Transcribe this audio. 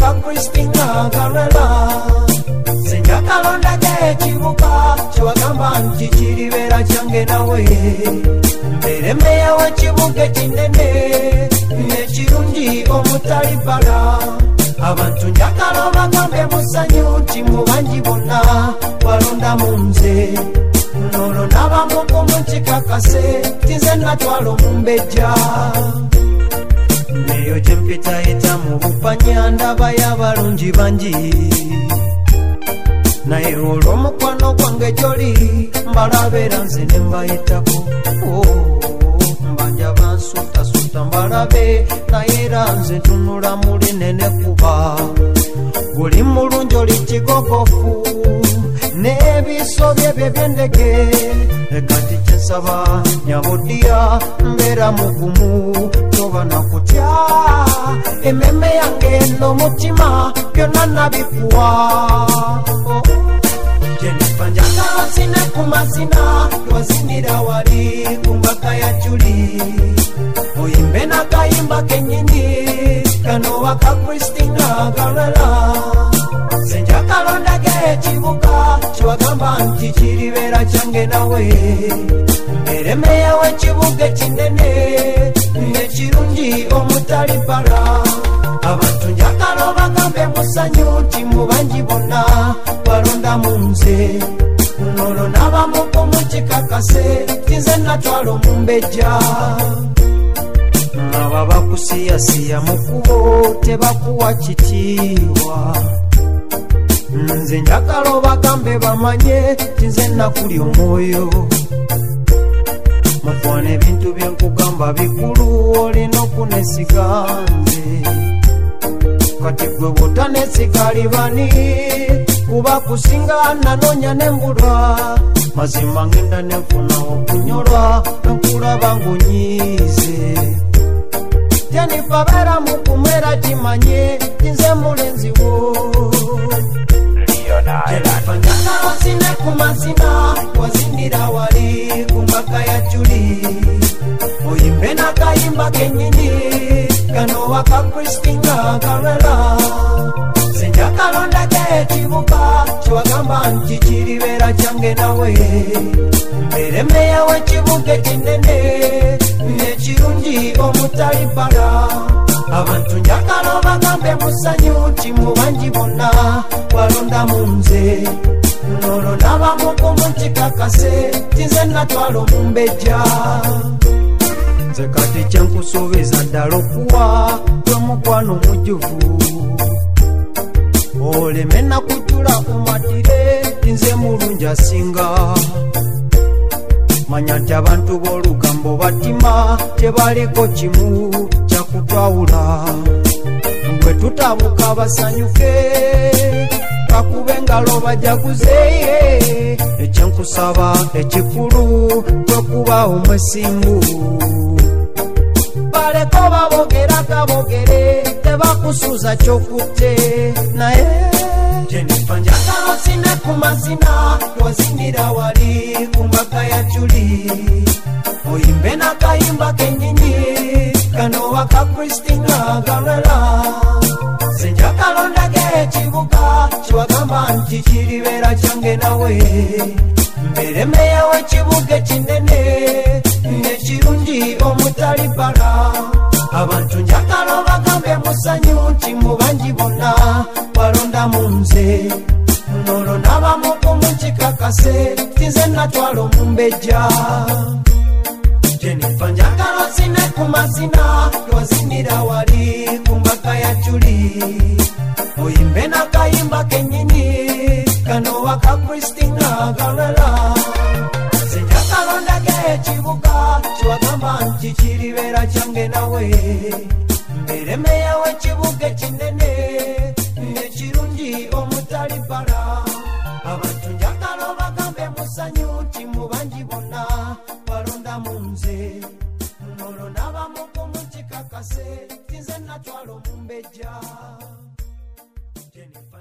waka Christina Garela Senja kalonda ekibuga kyewagamba nti kiribera kyange nawe mbereme yawe kibuga ekinene nekirungi omutali bbala abantu njagala bagambe musanyu nti mu bangi bonna walonda mu nze nono n'abamu kumukikakase tinze natwala omumbejja neyo gyempitayita mu bupanya ndaba y'abalungi bangi naye olw'omukwano gwange gy'oli mbalabeera nze ne mbayitako mbanja bansuutasuuta mbalabe naye era nze ntunula muli nene kuba guli mulungi oli kigogofu n'ebiso bye by'endege kati kyensaba nyaboddiya mbeera mugumu toba nakutya emmeme yange n'omutima byonna nabikuwa Jennifer njagala zine ku mazina twazinira wali ku mbaga ya Juli oyimbe n'akayimba kennyini kano waka Christina Garela senja kalondage ekibuga kyewagamba nti kiribera kyange nawe mbereme yawe ekibuga ekinene nekirungi omutali bbala abantu njagala bagambe musanyu nti mu bangi bonna walonda mu nze nono n'abamu kumukikakase tinze natwala omumbejja aba bakusiyasiya mu kubo tebakuwa kitiibwa nze njagala bagambe bamanye tinze nakuli omwoyo mukwana ebintu byenkugamba bikulu olina okunesiga nze kati gwe botanesiga ali bani kuba kusinga nanoonya nembulwa mazima ngenda nenfuna okunyolwa enkulaba ngunyiize Jennifer beera mukumwera kimanye tinze mulenzi wo Jennifer njagala zine ku mazina wazinira wali ku mbaga ya Juli oyimbe n'akayimba kennyini kano waka Christina Garela senja kalondage ekibuga kyewagamba nti kiribera kyange nawe mbereme yawe ekibuga ekinene nekirungi omutali bbala abantu njagala bagambe musanyu nti mu bangi bonna walonda mu nze nono n'abamu kumukikakase tinze natwala omumbejja nze kati kyenkusuubiza ddala okuwa gwemukwano omujjuvu oleme nakujjula kumatire tinze mulungi asinga manya nti abantu b'olugambo batima tebaliko kimu kyakutwawula bwe tutabuka basanyuke bakube engalo bajaguzeeye ekyenkusaba ekikulu kwekuba omwesimbu baleko babogera gabogere tebakusuuza kyokutte naye Jennifer njagala zine ku mazina twazinira wali ku mbaga ya Juli oyimbe n'akayimba kennyini kano waka Christina Garela senja kalondage ekibuga kyewagamba nti kiribera kyange nawe mbereme yawe ekibuga ekinene nekirungi omutali bbala abantu njagala bagambe musanyu nti mu bangi bonna walonda mu nze nono n'abamu kumukikakase tinze natwala omumbejja Jennifer njagala zine ku mazina twazinira wali ku mbaga ya Juli oyimbe n'akayimba kennyini kano waka Christina Garela senja kalondage ekibuga kyewagamba nti kiribera kyange nawe mbereme yawe ekibuga ekinene nekirungi omutali bbala abantu njagala bagambe musanyu nti mu bangi bonna walonda mu nze nono n'abamu kumukikakase tinze natwala omumbejja Jennifer